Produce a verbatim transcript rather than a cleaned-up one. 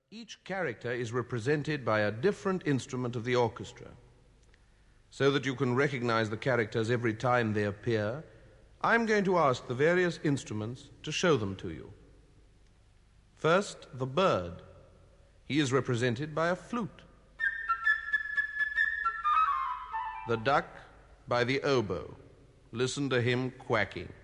Each character is represented by a different instrument of the orchestra. So that you can recognize the characters every time they appear, I'm going to ask the various instruments to show them to you. First, the bird. He is represented by a flute. The duck by the oboe. Listen to him quacking.